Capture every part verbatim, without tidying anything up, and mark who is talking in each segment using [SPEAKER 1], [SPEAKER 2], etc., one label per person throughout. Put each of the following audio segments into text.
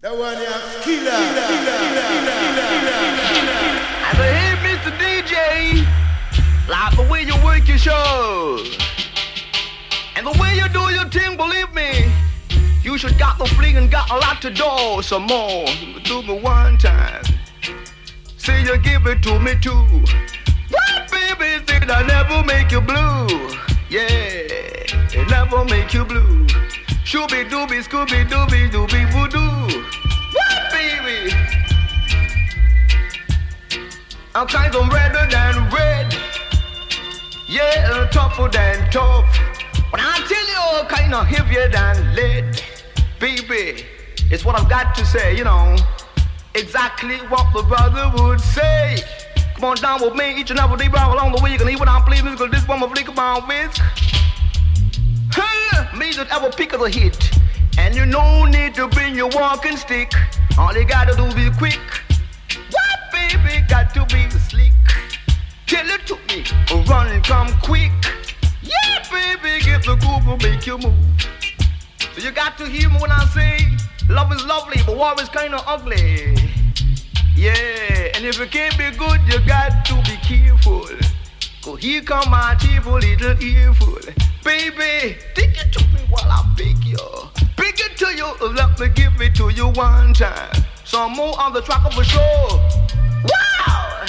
[SPEAKER 1] That one yeah, killer.
[SPEAKER 2] I say, hey, Mister D J, like the way you work your show, and the way you do your thing, believe me, you should got the fling and got a lot to do. Some more, do me one time. Say you give it to me too. What, baby, did I never make you blue? Yeah, it never make you blue. Shooby dooby, scooby dooby, dooby voodoo. What, baby? I'm kind of redder than red. Yeah, tougher than tough. But I tell you, kind of heavier than lead. Baby, it's what I've got to say, you know. Exactly what the brother would say. Come on down with me each and every day, bro. Along the way, you can hear what I'm playing musical. This one, my flick about whisk. Hey, me that ever pick of the hit. And you no need to bring your walking stick. All you gotta do be quick. What, baby, got to be slick. Tell it to me, run, come quick. Yeah, baby, get the groove will make you move. So you got to hear me when I say, love is lovely, but war is kinda ugly. Yeah, and if it can't be good, you got to be careful. Cause here come my cheerful little earful. Baby, take it to me while I pick you. Pick it to you, let me give it to you one time. Some more on the track of a show. Wow!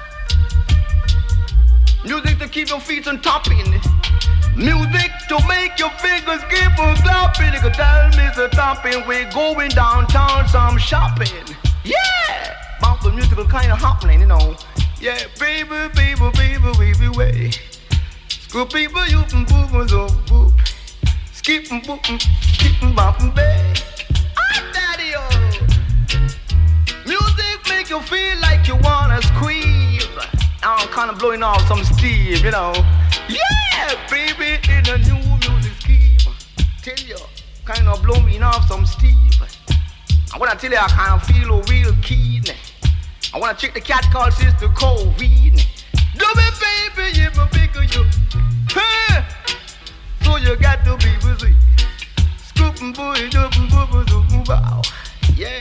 [SPEAKER 2] Music to keep your feet on topping. Music to make your fingers keep on clapping. You can tell me the topping. We're going downtown, some shopping. Yeah! About the musical kind of happening, you know. Yeah, baby, baby, baby, baby, way. Scoop people, you can boop, boop, boop. Skip and boop, skip and bop and bay. Ah, daddy, oh. Music make you feel like you wanna scream. I'm kinda blowing off some steam, you know. Yeah, baby, in a new music scheme. Tell you, kinda blow me off some steam. And when I tell you, I kinda feel real keen. I wanna check the cat called Sister Corrine. Do me, baby, you my bigger you. Hey, so you got to be busy. Scoop and boy, jump and boo boo wow. Yeah.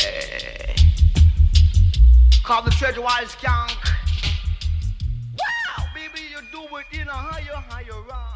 [SPEAKER 2] Call the treasure wild skunk. Wow, baby, you do it in a higher, higher rung.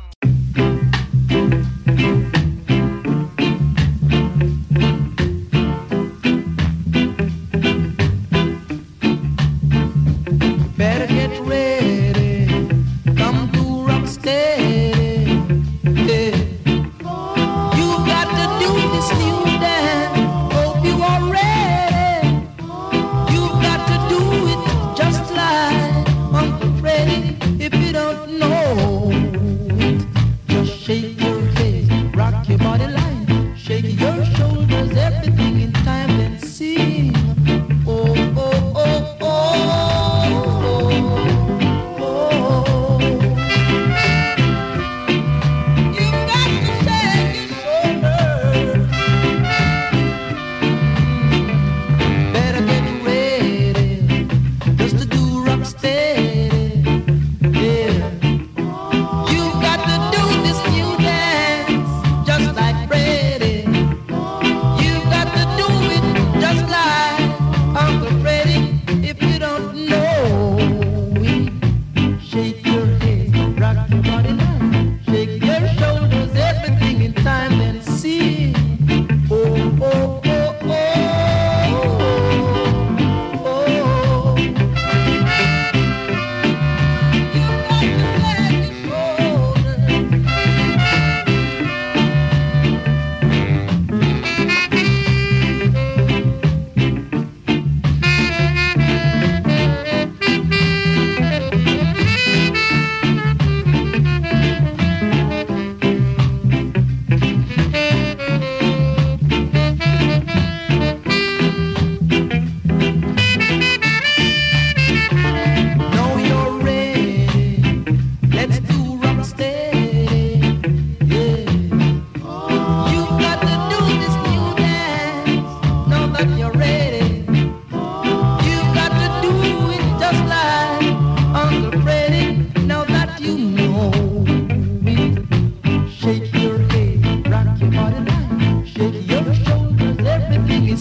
[SPEAKER 3] Better get ready, come to rock steady. Yeah. You got to do this new dance. Hope you are ready. You got to do it just like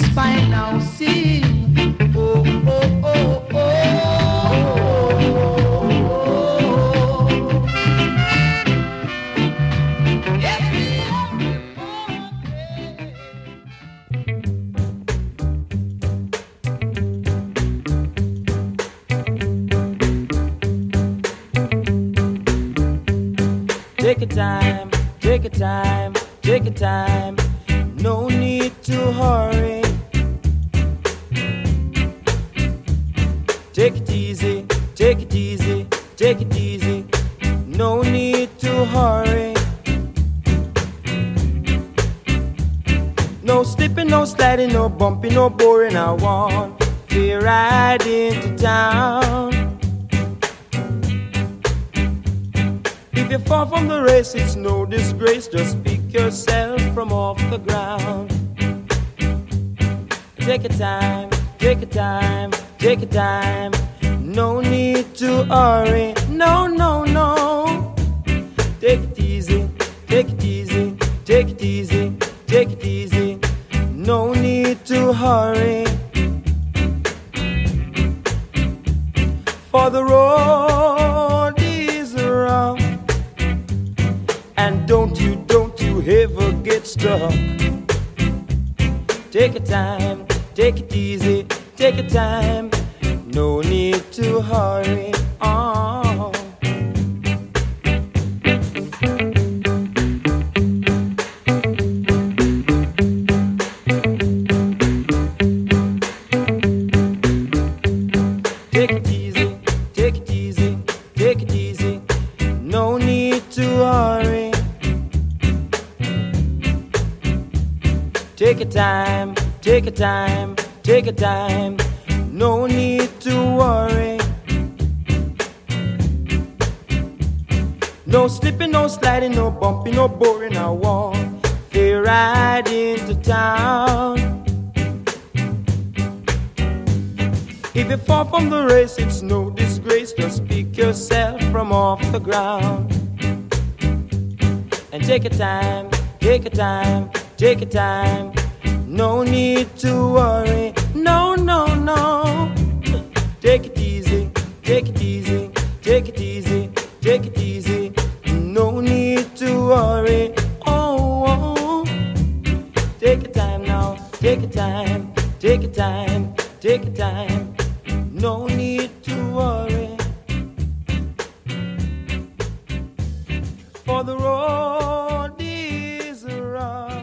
[SPEAKER 3] spine now sing. Oh, oh, oh, oh, oh. Yes,
[SPEAKER 1] take a time, take a time, take a time. No need to hurry. Take it easy, take it easy, take it easy. No need to hurry. No slipping, no sliding, no bumping, no boring. I want to ride into town. If you fall from the race, it's no disgrace. Just pick yourself from off the ground. Take a time, take a time, take a time. No need to hurry. No, no, no. Take it easy, take it easy, take it easy, take it easy. No need to hurry. For the road is rough. And don't you, don't you ever get stuck. Take a time, take it easy, take a time. No need to hurry on. Take it easy, take it easy, take it easy. No need to hurry. Take a time, take a time, take a time. No need to worry. No slipping, no sliding, no bumping, no boring. I want to ride into town. If you fall from the race, it's no disgrace. Just pick yourself from off the ground. And take a time, take a time, take a time. No need to worry. No, no, no. Take it easy, take it easy, take it easy, take it easy. No need to worry. Oh, oh. Take a time now, take a time, take a time, take a time. No need to worry. For the road is rough.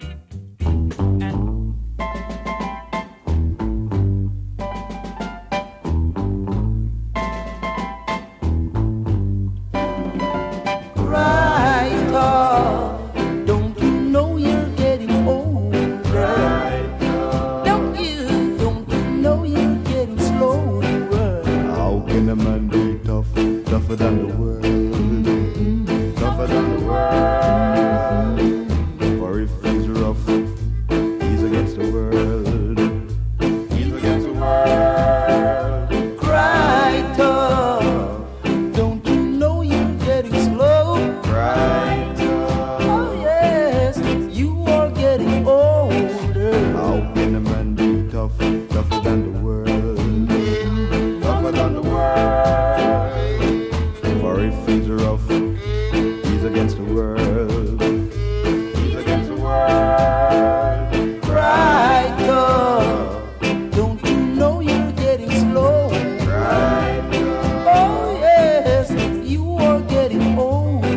[SPEAKER 3] Right off. Don't you know you're getting older? Right off. Don't you, don't you know you're getting slower?
[SPEAKER 4] How can a man be tough, tougher than the world? Mm-hmm. Tougher than the world. For if he's rough, he's against the world. He's against the world.
[SPEAKER 3] Cry tough. Don't you know you're getting slow?
[SPEAKER 4] Right.
[SPEAKER 3] Oh yes, you are getting older.
[SPEAKER 4] How can a man be tough, tougher than the world? Tougher than the world. For if he's rough, he's against the world. He's against the world.
[SPEAKER 3] Cry tough. Don't you know you're getting slow?
[SPEAKER 4] Right.
[SPEAKER 3] Oh yes, you are getting older.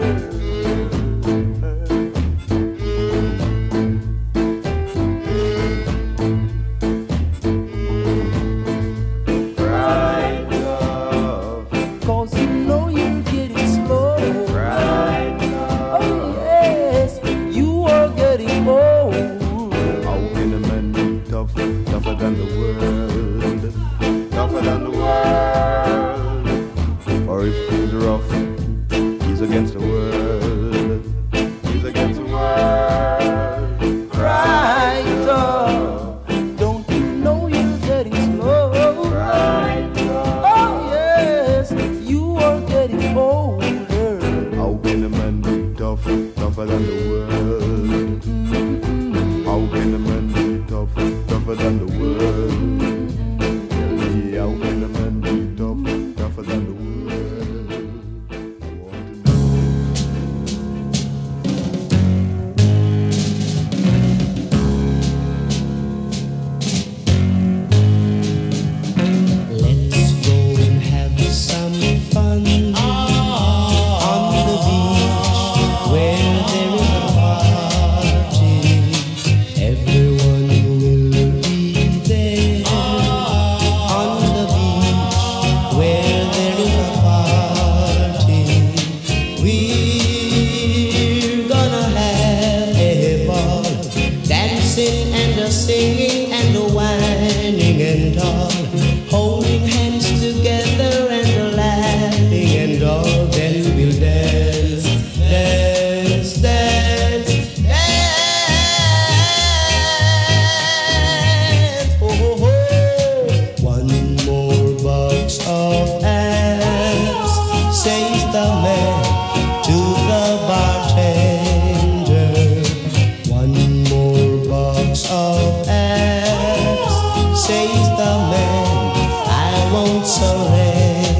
[SPEAKER 4] Right love.
[SPEAKER 3] Cause you know you're getting slow.
[SPEAKER 4] Right love.
[SPEAKER 3] Oh yes, you are getting old.
[SPEAKER 4] How can a man be tough, tougher than the world? Tougher than the world. Or if he's rough, he's against the world. He's against the world.
[SPEAKER 3] Cry tough. Don't you know you're getting slow?
[SPEAKER 4] Right love.
[SPEAKER 3] Oh yes, you are getting older.
[SPEAKER 4] How can a man be tough, tougher than the world? How can a man be tough, tougher than the world. Yeah, how can a man be tough, tougher than the world? I want to
[SPEAKER 5] Let's go and have some fun on the beach where there is a party. Everyone will be there on the beach where there is a party. We're gonna have a ball, dancing and a singing and a whining and all, holding hands together and a laughing and all. Then we'll dance, dance, dance, dance. Oh, oh, oh. One more box of ass, says the man to the bartender. One more box of ass, says the man, I won't surrender.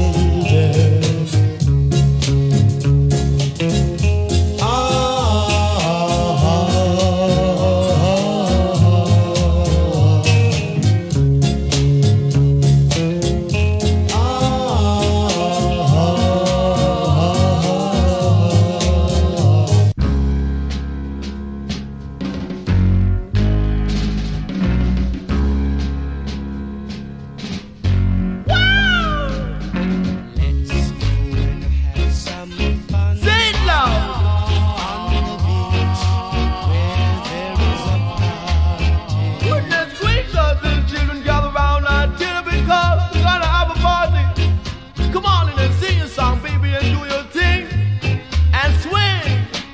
[SPEAKER 5] Let's go and have some fun
[SPEAKER 2] Say it loud.
[SPEAKER 5] on the beach where there is a party.
[SPEAKER 2] Goodness gracious, little children gather round and tell because we're gonna have a party. Come on in and sing your song, baby, and do your thing and swing.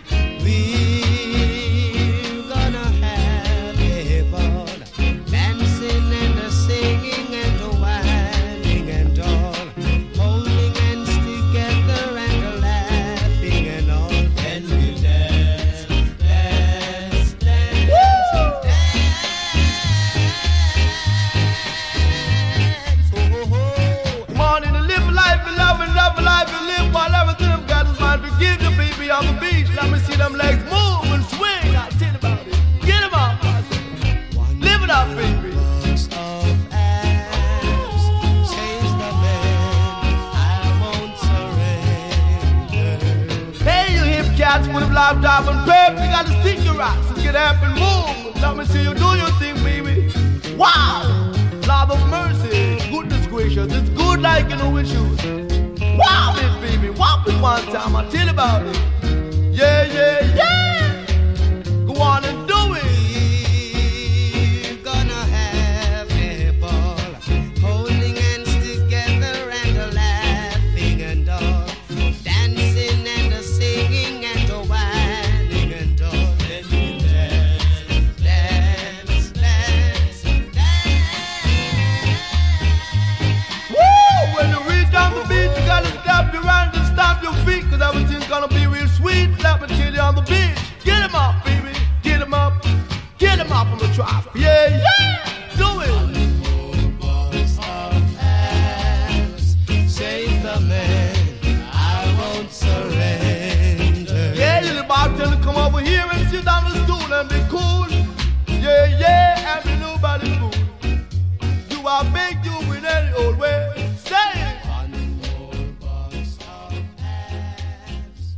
[SPEAKER 5] We're gonna have a ball, dancing and a singing and a whining and all, holding hands together and a laughing and all. Then we'll dance, dance, dance, dance. Oh, oh, oh.
[SPEAKER 2] Come on in and live a life and love and love a life and live while everything I've got is mine to give you, baby, on the beach. Let me see them legs move and swing. Now tell you about it. Get them up, I say.
[SPEAKER 5] One
[SPEAKER 2] Live it up, baby.
[SPEAKER 5] box of ass, says the man, I won't surrender.
[SPEAKER 2] Hey, you hip cats with a laptop and pep, you gotta stick your rocks and get up and move. Let me see you do your thing, baby. Wow! Lord of mercy, goodness gracious, it's good like you know with shoes. Wow, it, baby, whop it one time, I'll tell you about it. Yeah, yeah, yeah! Go on and do it.
[SPEAKER 5] We're gonna have a ball, holding hands together and a laughing and all, dancing and a singing and a whining and all. Then we dance, dance, dance, dance.
[SPEAKER 2] Woo! When you reach down the beach, you gotta stop your hand and stomp your feet, cause everything's gonna be real sweet. Let me tell you on the beach. Get 'em up, baby. Get 'em up. Get 'em up on the drop. Yeah, yeah! Do it!
[SPEAKER 5] Box of ass, says the man, I won't surrender.
[SPEAKER 2] Yeah, you little bartender, come over here and sit on the stool and be cool. Yeah, yeah, and be nobody's fool. Do I beg you in any old way? Say it!
[SPEAKER 5] One more box of ass.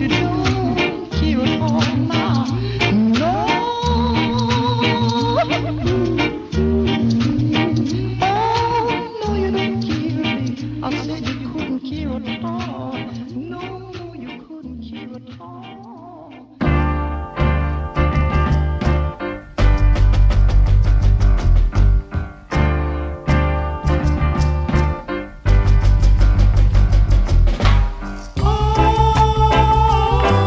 [SPEAKER 6] you don't care at all now. No. Oh, no, you don't care me. I said you couldn't care at all. No, no, you couldn't care at all.
[SPEAKER 3] Oh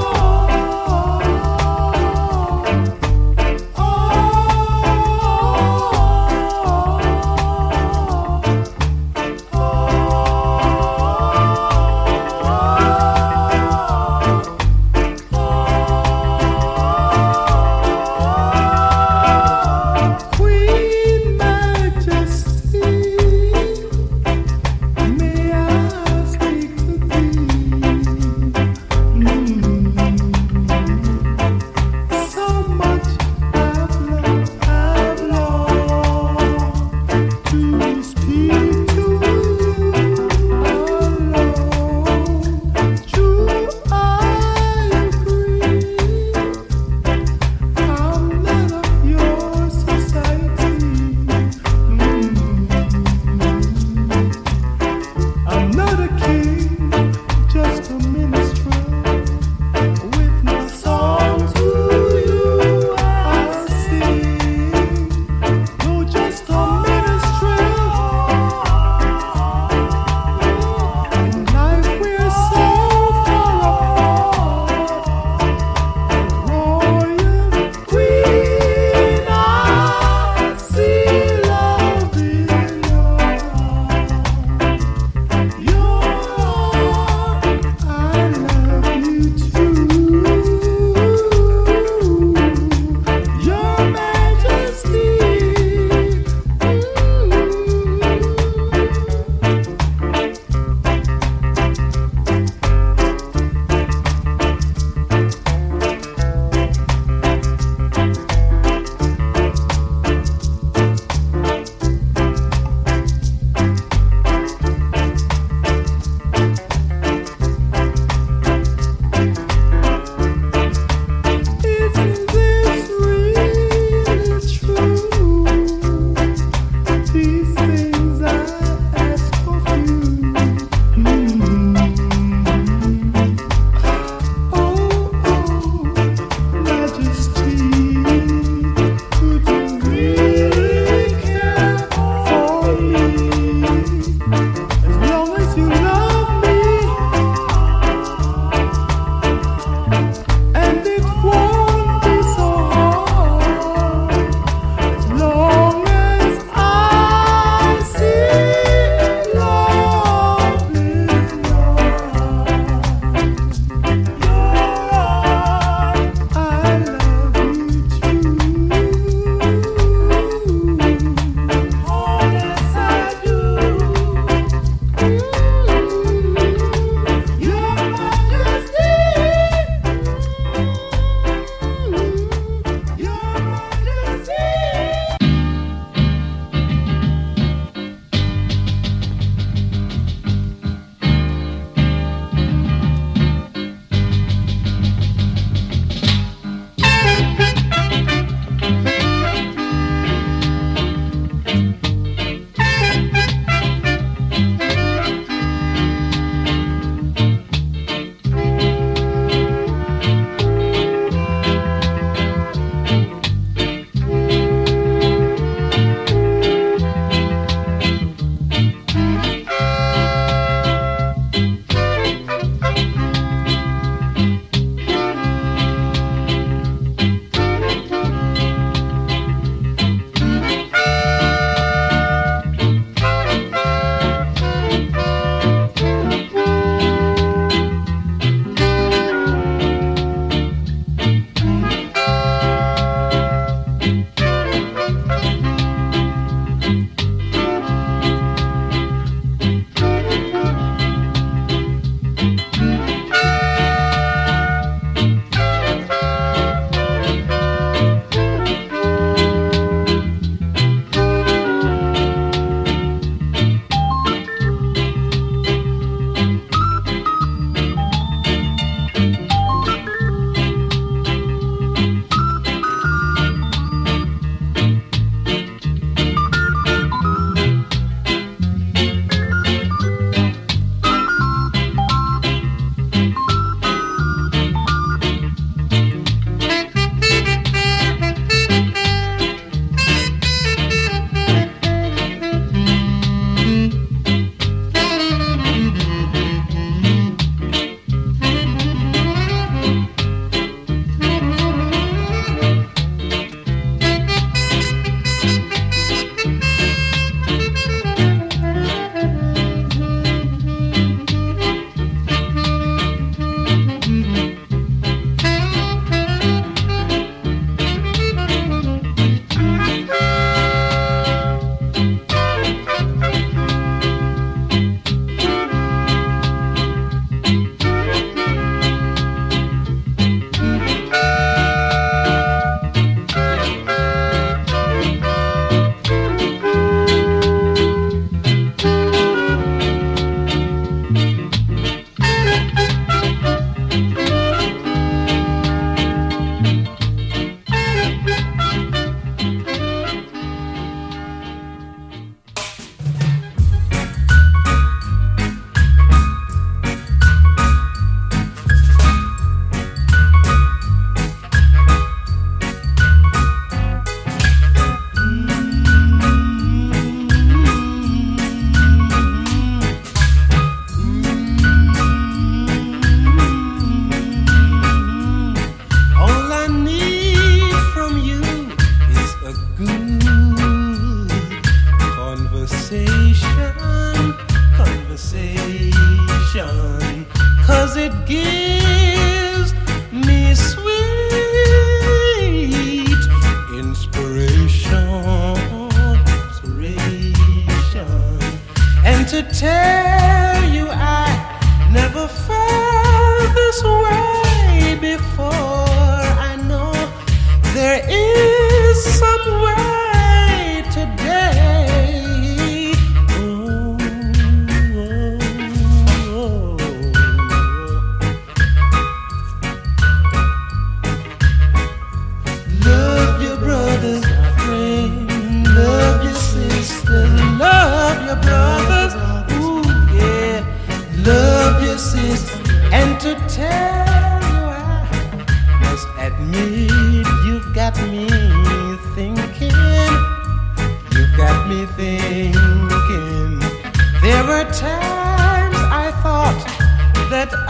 [SPEAKER 5] got me thinking. You've got me thinking. There were times I thought that I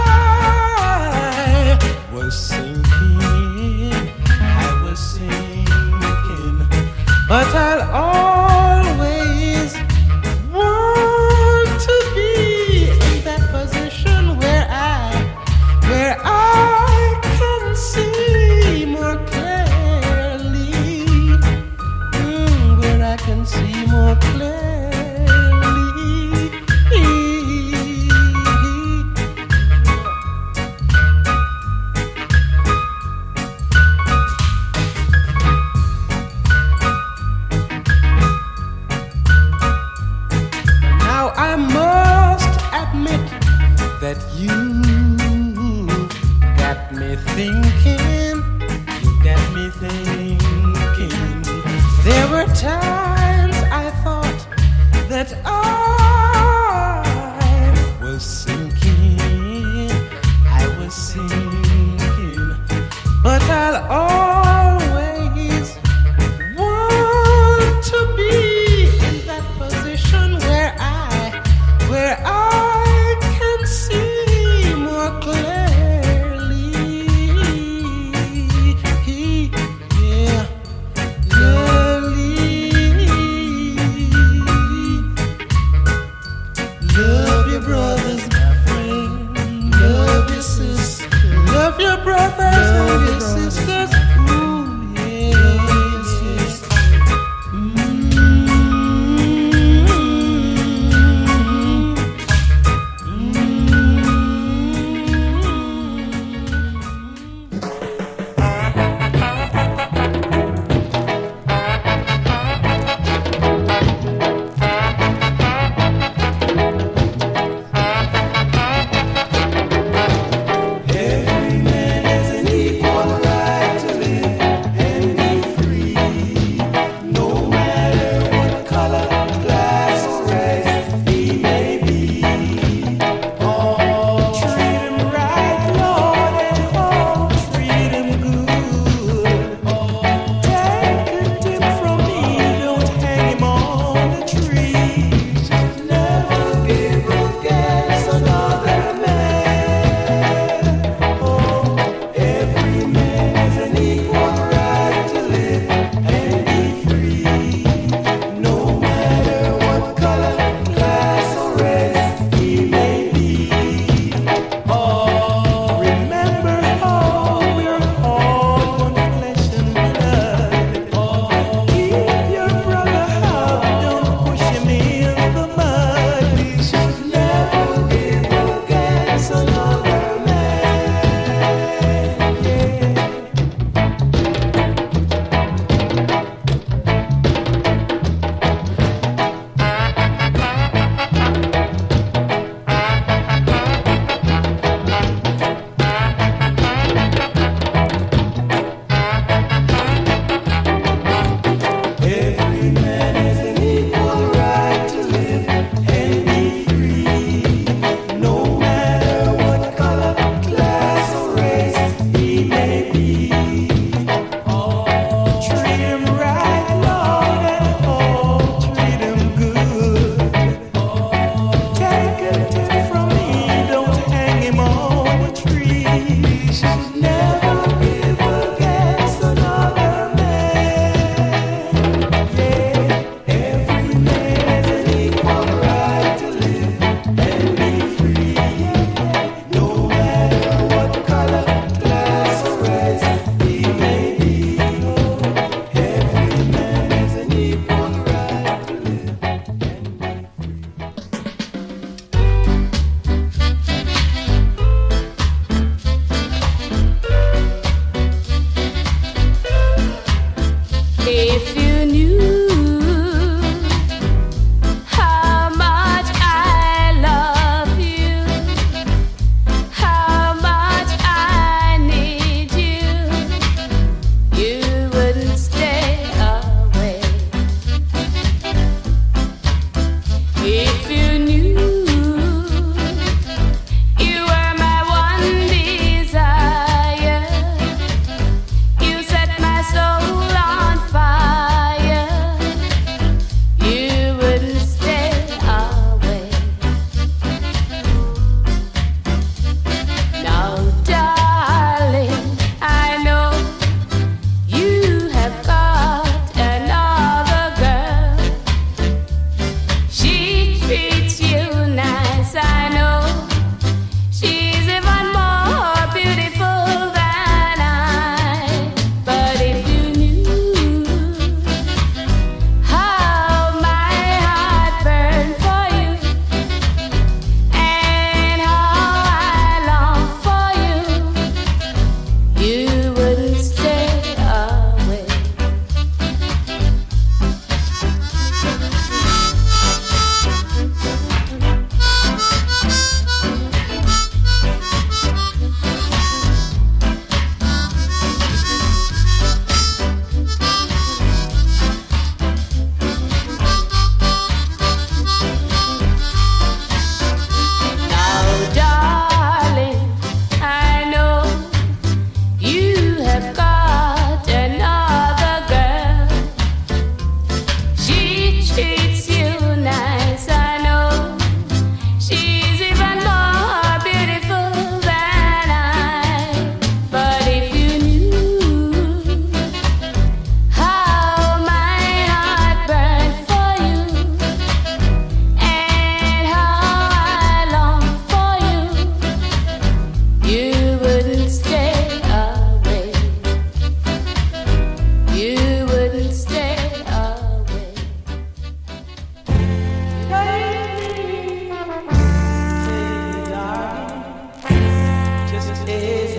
[SPEAKER 5] was sinking. I was sinking. But I'll always want to be in that position where I, where I can see more clearly, mm, where I can see more clearly. Now I must admit that you got me thinking, you got me thinking. There were times I thought that I was sinking, I was sinking. But I'll always want to be in that position where I, where I can see more clearly. Yeah, clearly. Love your brothers, my friend. Love your sisters. Love your brothers and your sisters. Ooh, yes, yes. Mm-hmm. Every man has an equal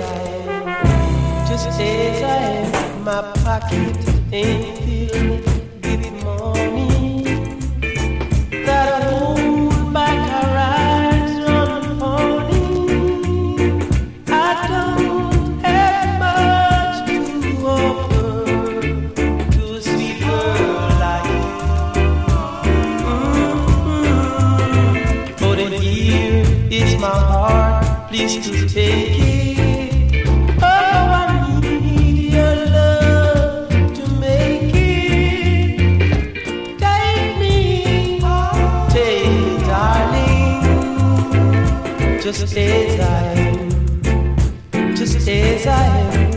[SPEAKER 3] I am, just as I am. My pocket ain't filled with money that I hold back a ride on the pony. I don't have much to offer to a sweet girl like you. Mm-hmm. But here is my heart, please to take it. Just as I am, just as I am.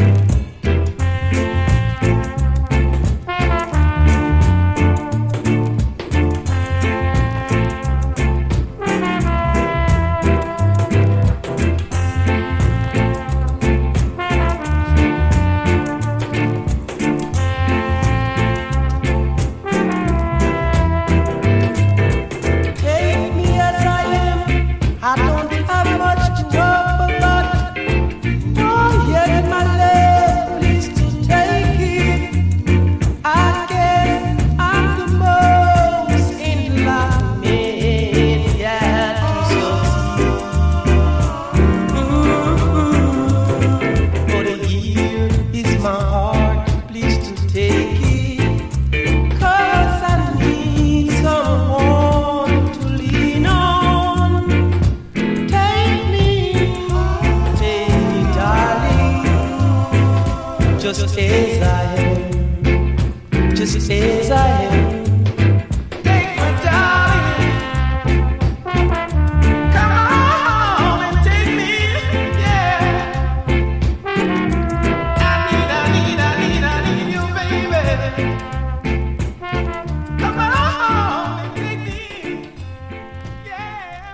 [SPEAKER 3] Just as I am, just as I am. Take me, darling. Come on and take me, yeah. I need, I need, I need, I need you, baby. Come on and take me, yeah.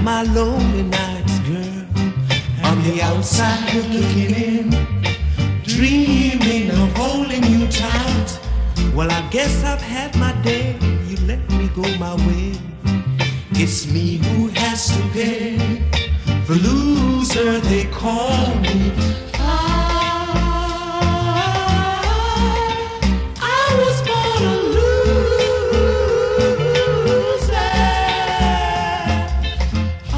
[SPEAKER 5] my lonely nights, girl. On the outside looking in, dreaming of holding you tight. Well, I guess I've had my day. You let me go my way. It's me who has to pay. The loser they call me. I, I was born a loser. I,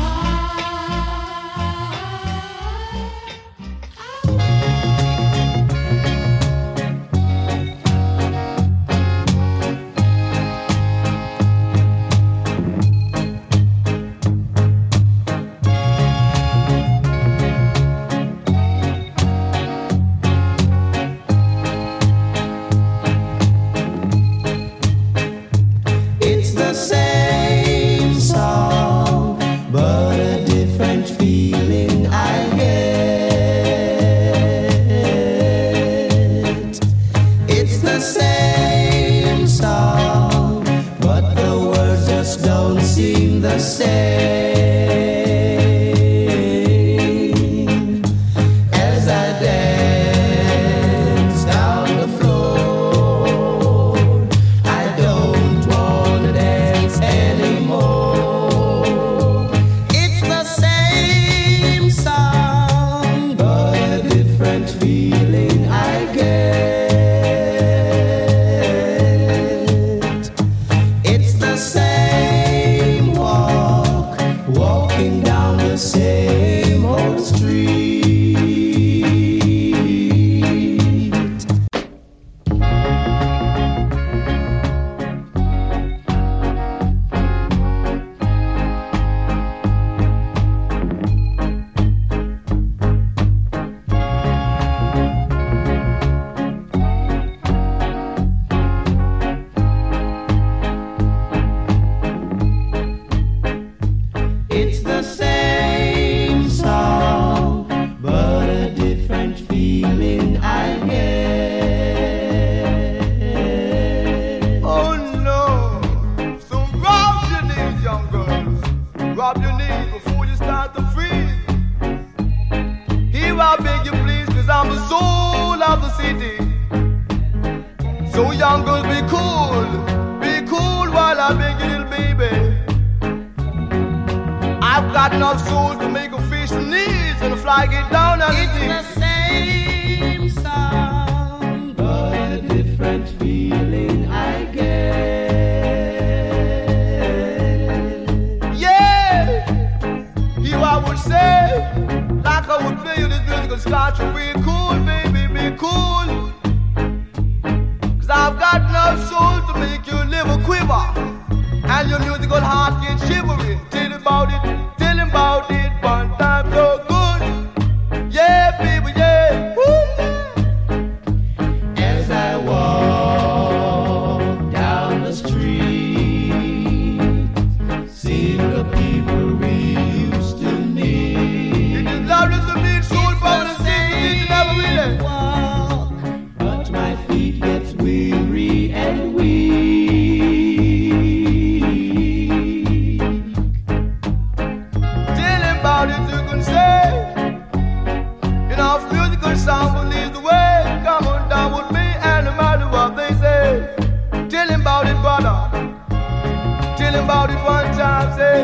[SPEAKER 5] It's the same song, but a different feeling I get. It's the same song, but the words just don't seem the same. As I dance down the floor, I don't want to dance anymore. It's the same song, but a different feeling I get. It's the same walk, walking down the same old street. It's the same song, but a different feeling I get.
[SPEAKER 2] Oh no! So rob your knees, young girls. Rob your knees before you start to freeze. Here I beg you please, cause I'm the soul of the city. So young girls, be cool. Be cool while I beg you, little baby. I've got enough soul to make a fish sneeze and a fly get down on
[SPEAKER 5] It's
[SPEAKER 2] the
[SPEAKER 5] the same song, but a different feeling I get.
[SPEAKER 2] Yeah! Here I would say, like I would play you this musical scotch, be cool, baby, be cool. Cause I've got enough soul to make your liver quiver and your musical heart get shivery. Tell about it, tell him about it, one time so good. Yeah, baby, yeah. Woo, yeah.
[SPEAKER 5] As I walk down the street, seeing the people we used to meet.
[SPEAKER 2] It is loudest to meet soul power and sing the thing never really.
[SPEAKER 5] Walk, but my feet get weary and weak.
[SPEAKER 2] Tell him about it, you can say. Enough musical sound will lead the way. Come on down with me and no matter what they say. Tell him about it, brother. Tell him about it one time, say.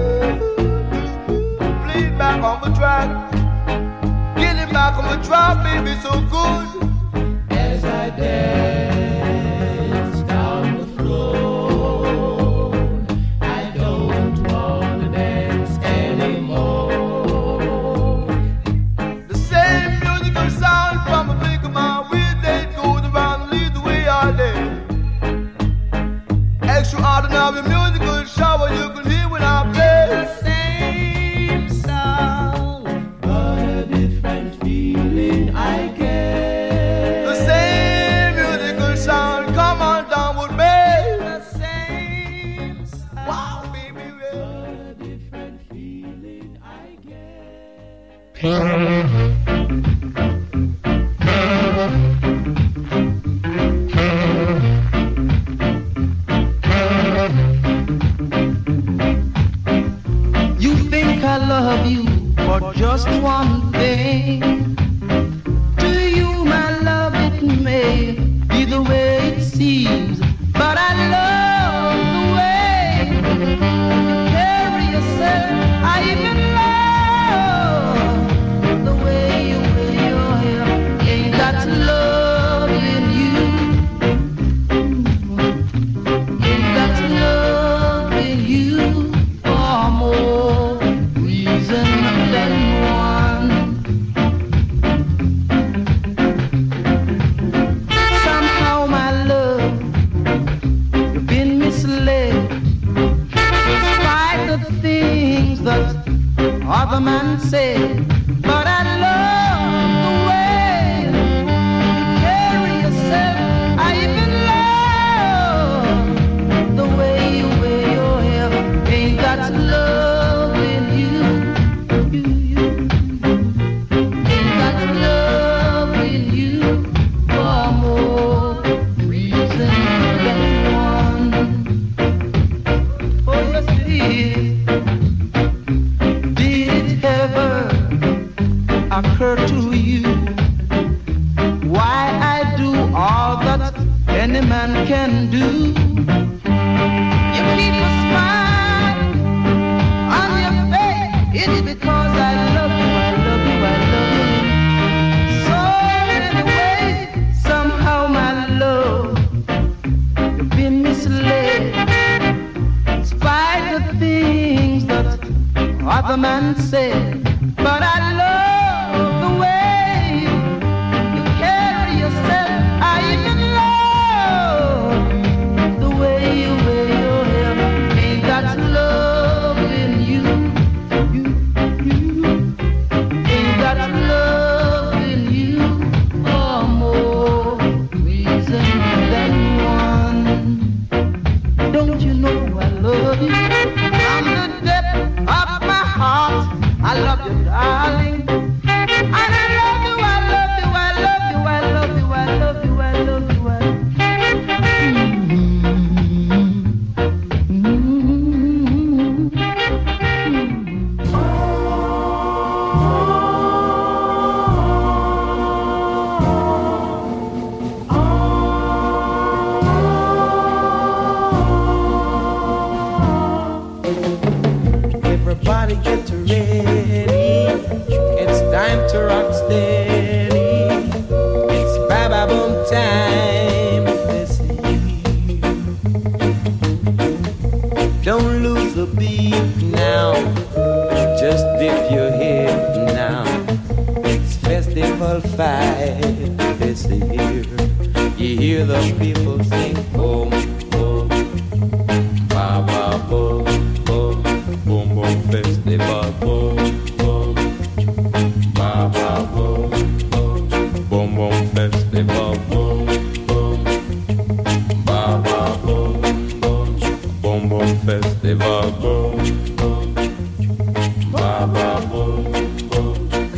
[SPEAKER 2] Please back on the track. Get him back on the track, baby, so good.
[SPEAKER 5] As I dance down the floor, I don't want to dance anymore.
[SPEAKER 2] The same musical sound from a big man with that goes around and lead the way I live. Extraordinary musical shower you can hear when I play.
[SPEAKER 5] The same song, but a different feeling I get.
[SPEAKER 2] The same musical sound, come on down with me.
[SPEAKER 5] The same song,
[SPEAKER 2] Wow, baby,
[SPEAKER 5] but a different feeling I get.
[SPEAKER 3] You think
[SPEAKER 6] just one thing. To you, my love, it may be the way it seems, but I love the way you carry yourself. I even love the way you wear your hair. Ain't got love in you. Ain't got love in you for more reason than one. Somehow, my love, you've been misled, despite the things that other man said. But I love the way you carry yourself. I even love the way you wear your hair. Ain't got love in you. You, you. Ain't got love in you for more reason than one. Oh, yes, it is. Did it ever occur to you why I do all that any man can do? You keep a smile on your face. It's because I love you, I love you, I love you. So many ways, somehow, my love, you've been misled. Despite the things that other man said, but I love the way you carry yourself. I even love the way you wear your hair. Ain't got love in you. You, you. Ain't got love in you for more reason than one. Don't you know I love you? From the depth of my heart, I love you, darling. And I love you, I love you, I love you, I love you, I love you, I love you, I love you.
[SPEAKER 1] Everybody get ready. It's time to rock steady. It's Baba Boom time this year. Don't lose the beat now. Just dip your head now. It's festival five this year. You hear the people sing boom, boom, Baba boom, boom, boom, boom, festival boom, boom, Baba boom, boom, boom, boom, festival boom, boom, Baba boom, boom, boom, boom, festival boom, boom, Baba boom, boom.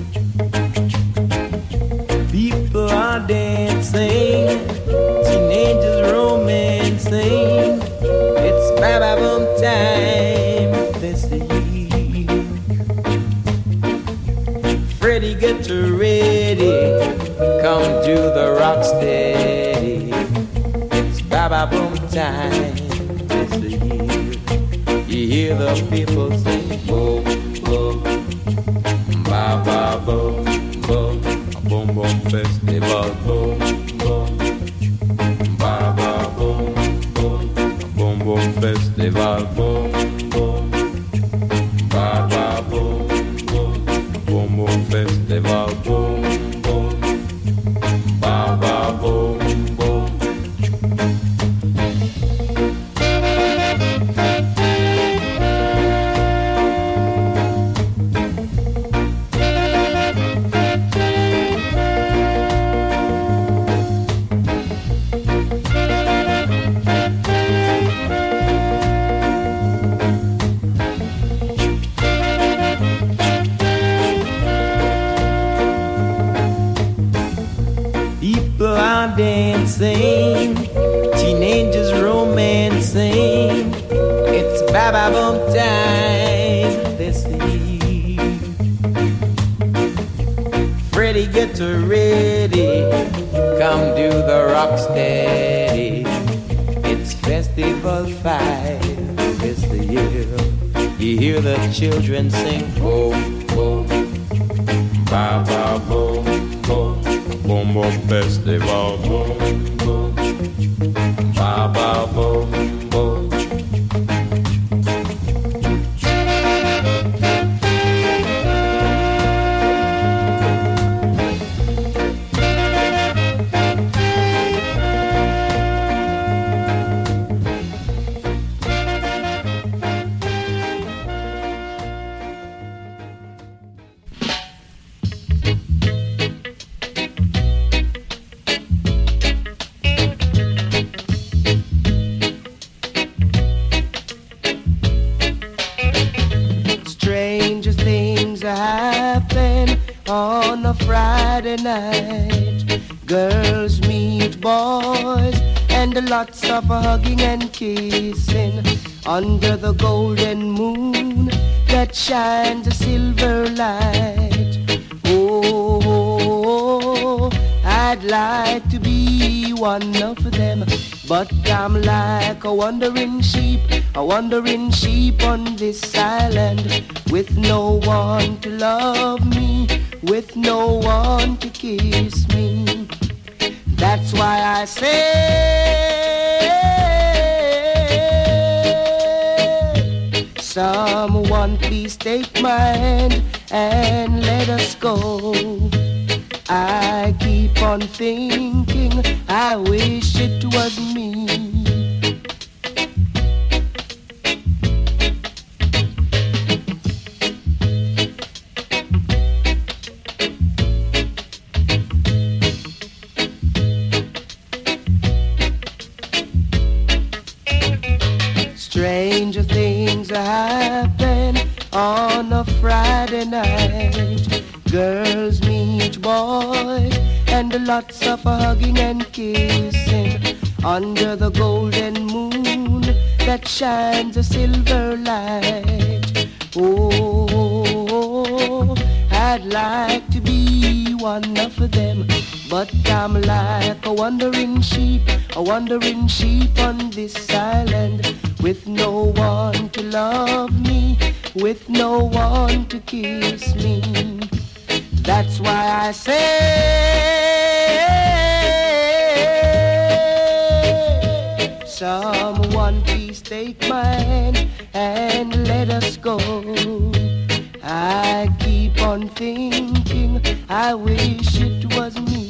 [SPEAKER 1] People are dancing, teenagers romancing. It's Baba Boom time this year. Freddie, get ready, come do the rock steady. It's Baba Boom time this year. You hear the people sing boom, boom, Baba boom, boom, boom, boom, festival boom, boom, Baba boom, boom, boom, boom, festival boom, boom, Baba boom, boom, boom, boom, festival boom, boom, Baba boom, boom. Dancing, teenagers romancing. It's Baba Boom time this year. get ready, come do the rock steady. It's festival five this the year. You hear the children sing boom boom, ba ba boom boom, boom boom festival boom boom, ba ba boom boom.
[SPEAKER 3] Friday night, girls meet boys, and lots of hugging and kissing under the golden moon that shines a silver light. Oh, I'd like to be one of them, but I'm like a wandering sheep, a wandering sheep on this island, with no one to love me, with no one to kiss me. That's why I say, someone please take my hand and let us go. I keep on thinking, I wish it was me. Stranger things happen on a Friday night. Girls meet boys, and lots of hugging and kissing under the golden moon that shines a silver light. Oh, I'd like to be one of them, but I'm like a wandering sheep, a wandering sheep on this island, with no one to love me, with no one to kiss me. That's why I say, someone please take my hand and let us go. I keep on thinking, I wish it was me.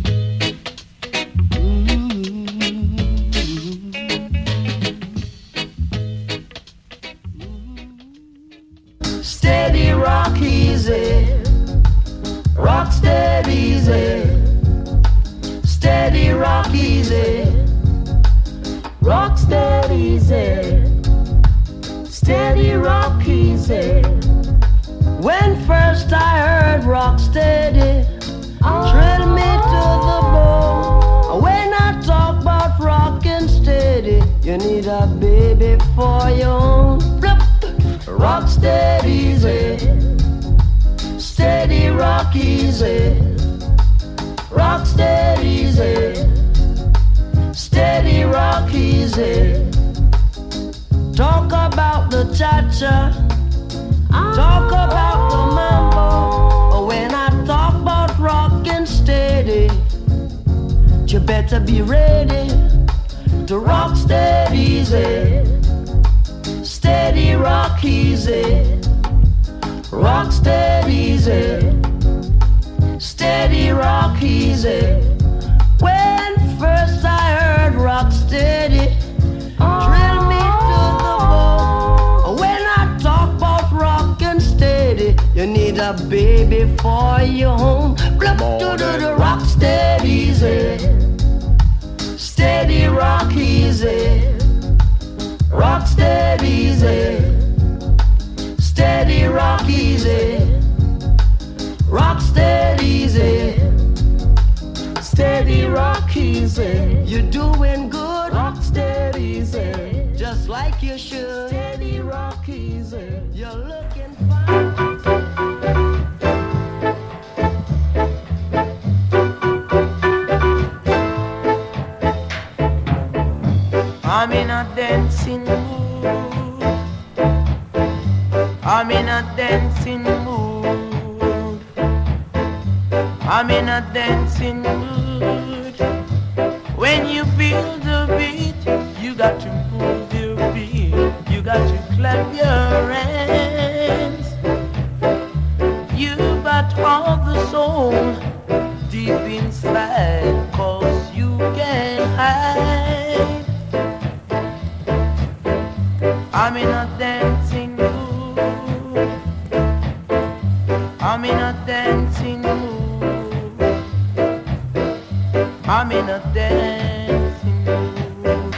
[SPEAKER 7] Steady, rock easy, rock steady easy, steady, rock easy, rock steady easy, steady, rock easy. When first I heard rock steady, thrill me to the bone. When I talk about rockin' steady, you need a baby for your own. Rock steady easy, steady, rock easy, rock steady easy, steady, rock easy. Talk about the cha-cha, talk about the mambo. When I talk about rockin' steady, you better be ready to rock steady easy, steady, rock easy, rock steady easy, steady, rock easy. When first I heard rock steady, thrill me to the bone. When I talk about rockin' steady, you need a baby for your home. Blup to the rock steady easy, steady, rock easy, rock steady easy, steady, rock easy, rock steady easy, steady, rock easy. You're doing good, rock steady easy, just like you should. Steady, rock easy, you're looking fine. I'm in a dancing mood. I'm in a dancing mood. I'm in a dancing mood. When you feel the beat, you got to move your feet. You got to clap your hands. You got all the soul deep inside, 'cause you can't hide. I'm in a dancing mood. I'm in a dancing mood. I'm in a dancing mood.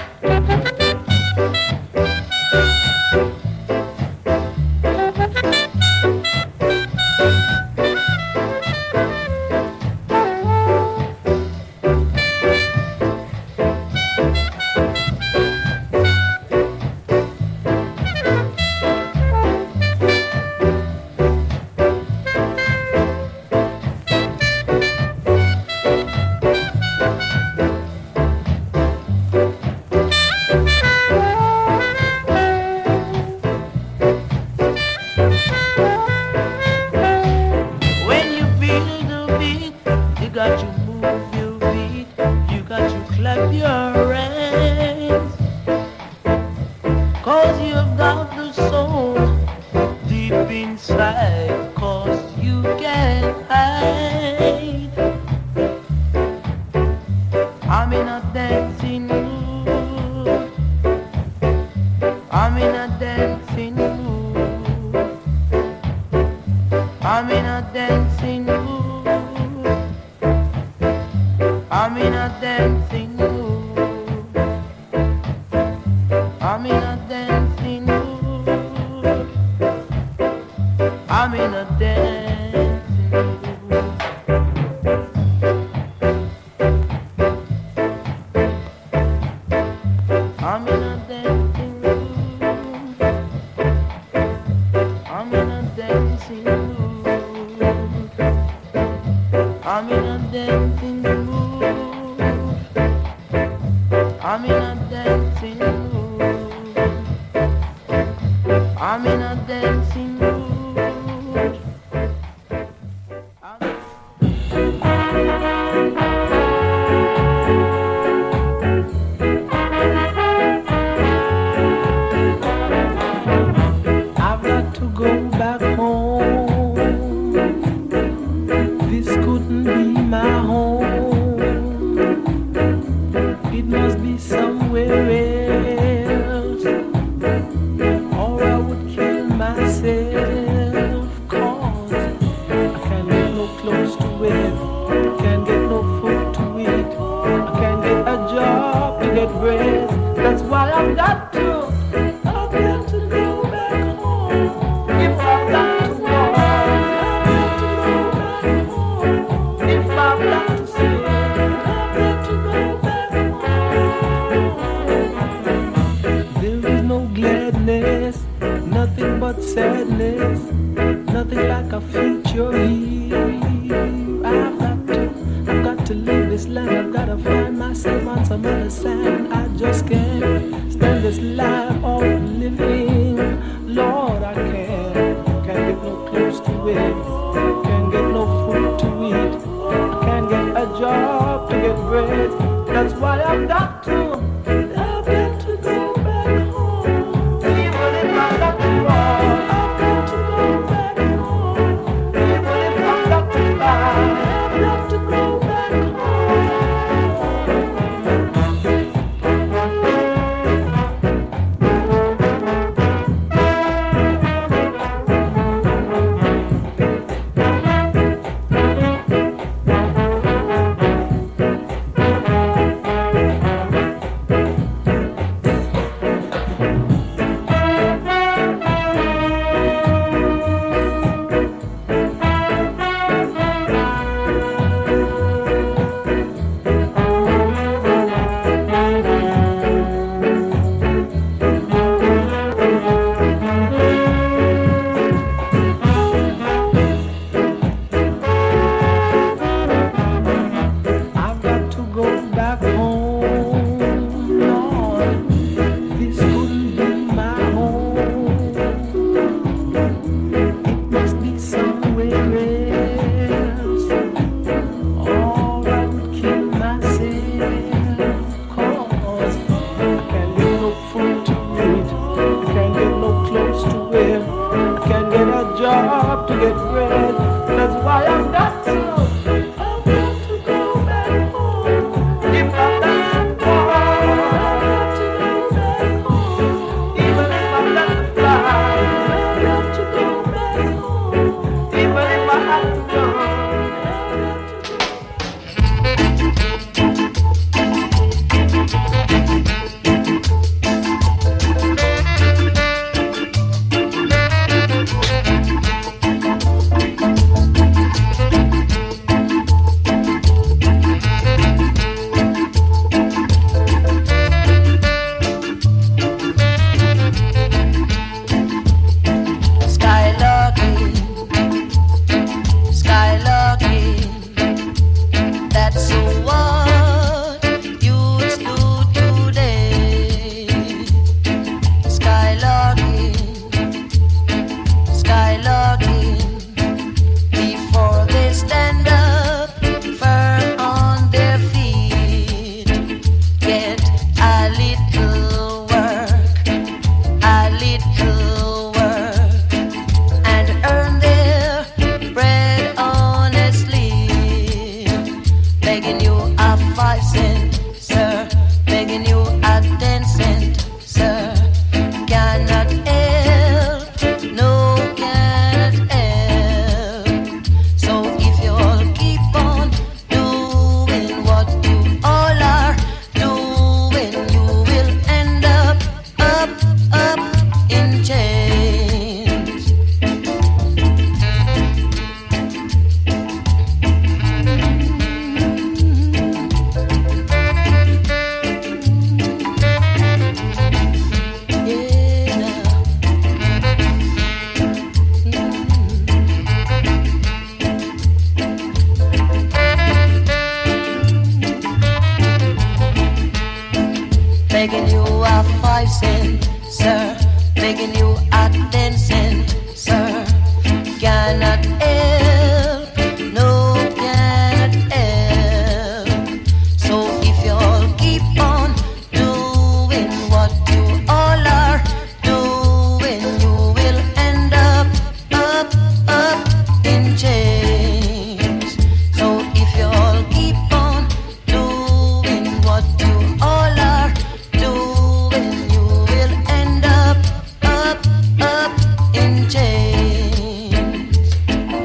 [SPEAKER 7] begging you a five cent, sir, begging you a ten cent, sir. Cannot help, no cannot help. So if you all keep on doing what you all are doing, you will end up, up, up in chains. So if you all keep on doing what you all are doing, you will end up, up, up in chains.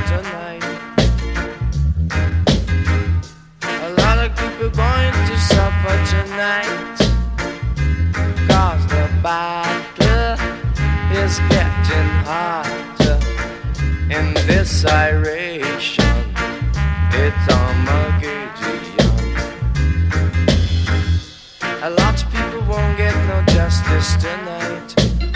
[SPEAKER 1] tonight. A lot of people going to suffer tonight, 'cause the battle is getting harder in this iration. It's Armageddon. A lot of people won't get no justice tonight,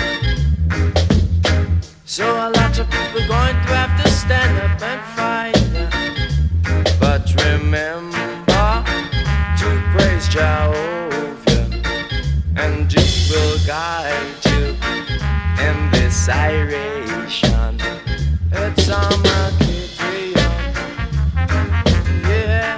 [SPEAKER 1] so a lot of people going to have to stand up and fight. But remember to praise Jehovah, and He will guide you in this iration. It's Armageddon. Yeah.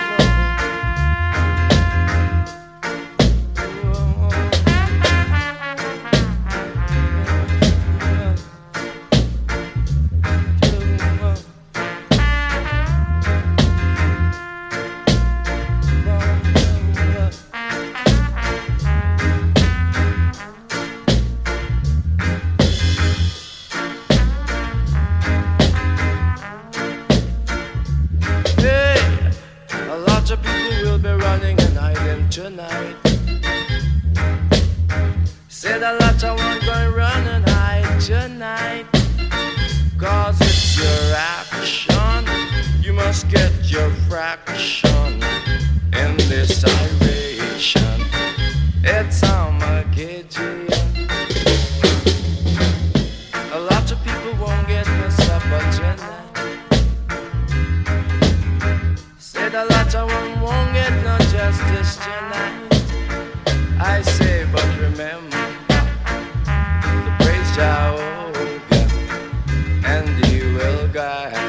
[SPEAKER 1] Tonight, said a lot of one going run and hide tonight, 'cause it's your action. You must get your fraction in this iration. It's Armageddon. A lot of people won't get no supper tonight. Said a lot of one won't get no justice tonight. I say, but remember to praise Jehovah, and He will guide